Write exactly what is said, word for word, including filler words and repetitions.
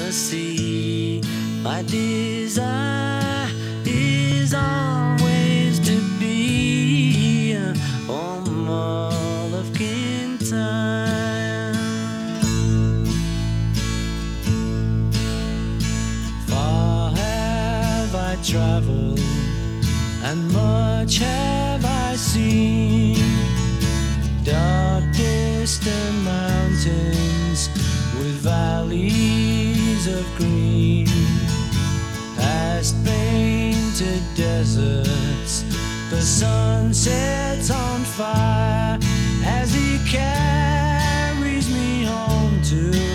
the sea. My desire is always to be home all of Kintyre. Far have I traveled, and much have I seen. Dark distant mountains with valleys of green, past painted deserts, the sun sets on fire as he carries me home to